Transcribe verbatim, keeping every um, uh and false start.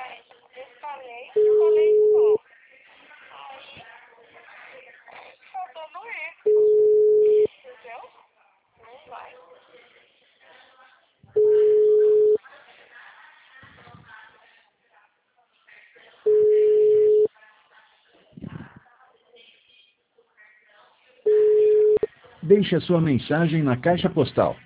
Eu falei, eu falei não. Aí, tá dando erro. Entendeu? Não vai. Deixe a sua mensagem na caixa postal